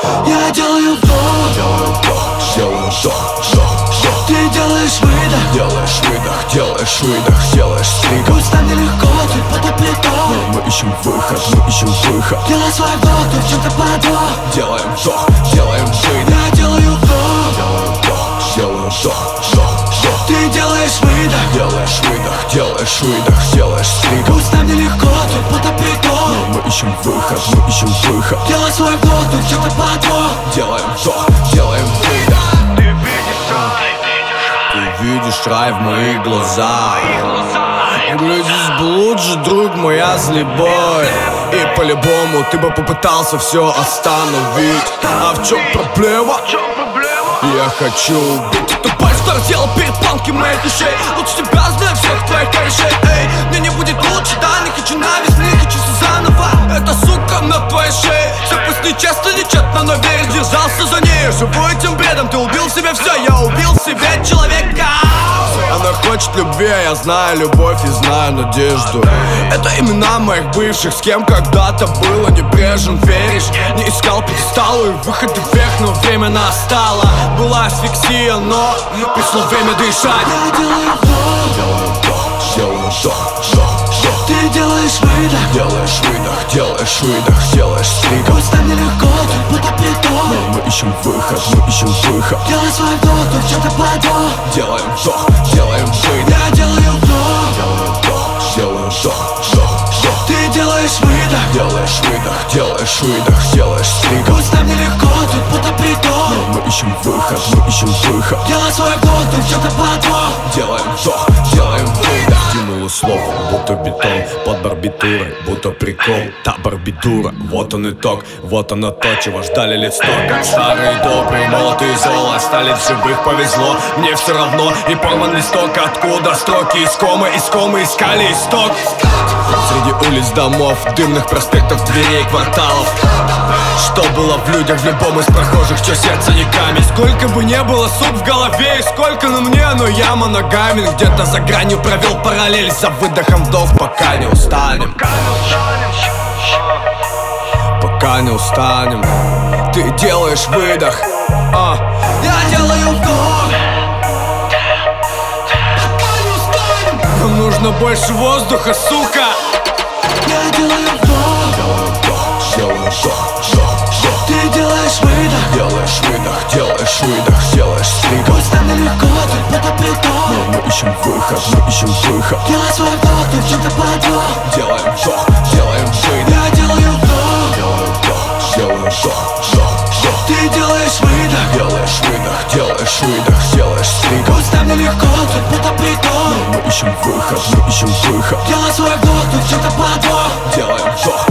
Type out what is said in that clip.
Я делаю вдох, делаю вдох, вдох. ты делаешь выдох, делаешь выдох, стриг. пусть нам нелегко, ты под оплетом, но мы ищем выход, делай свой вдох, тут что-то подвох. делаем вдох, делаем выдох. Я делаю вдох, Делаю вдох, ты делаешь выдох, делаешь стриг. пусть нам нелегко, тут под оплетом, Мы ищем выход, делай свой вдох, тут что-то подвох. делаем вдох, делаем выдох. Ты видишь рай в моих глазах. Глядишь блудже, друг моя злебой. И по-любому ты бы попытался все остановить. А в чем проблема? Я хочу убить эту боль, что сделал перепонки моих ушей. Лучше тебя знаю всех твоих корешей. Эй, мне не будет лучше, да, не хочу на весны, хочу все заново. Эта сука на твоей шее. Все пусть нечестно, нечетно, но веришь, держался за ней. Живу этим бредом, ты убил себе все, я убил себе человека. Она хочет любви, а я знаю любовь и знаю надежду. Это имена моих бывших, с кем когда-то было не прежен. Веришь, не искал пьедесталу и выходы вверх, но время настало. Была асфиксия, но пришло время дышать. Я делаю вдох, вдох. ты делаешь выдох, делаешь стриг. пусть нам нелегко, тут под оплетом, Мы ищем выход, делай свой вдох, тут что-то подвох. делаем вдох, делаем выдох. Я делаю вдох, ты делаешь выдох, делаешь стриг. пусть нам нелегко, тут под оплетом, Мы ищем выход, делай свой вдох, тут что-то подвох. делаем вдох, делаем выдох. Стимулы слов, будто бетон, под барбитурой, будто прикол. Та барбитура, вот он итог, вот оно то, чего ждали лет 100. Как старые добрые, молотые зола, остались в живых, повезло. Мне все равно, и порван листок, откуда строки из комы искали исток. Среди улиц, домов, дымных проспектов, дверей, кварталов. Что было в людях, в любом из прохожих, чье сердце не камень. Сколько бы не было сук в голове, и сколько на мне, но я моногамен. Где-то за гранью провел параллель, за выдохом вдох, пока не устанем. Пока не устанем. Ты делаешь выдох, Я делаю вдох, пока не устанем. нам нужно больше воздуха, сука. Я делаю вдох, ты делаешь выдох, делаешь стриг. пусть нам нелегко, тут под оплетом, Мы ищем выход, делай свой вдох, тут что-то подвох. делаем вдох, делаем выдох. Я делаю вдох, ты делаешь выдох, делаешь стриг. пусть нам нелегко, тут под оплетом, Мы ищем выход, делай свой вдох, тут что-то подвох. делаем вдох,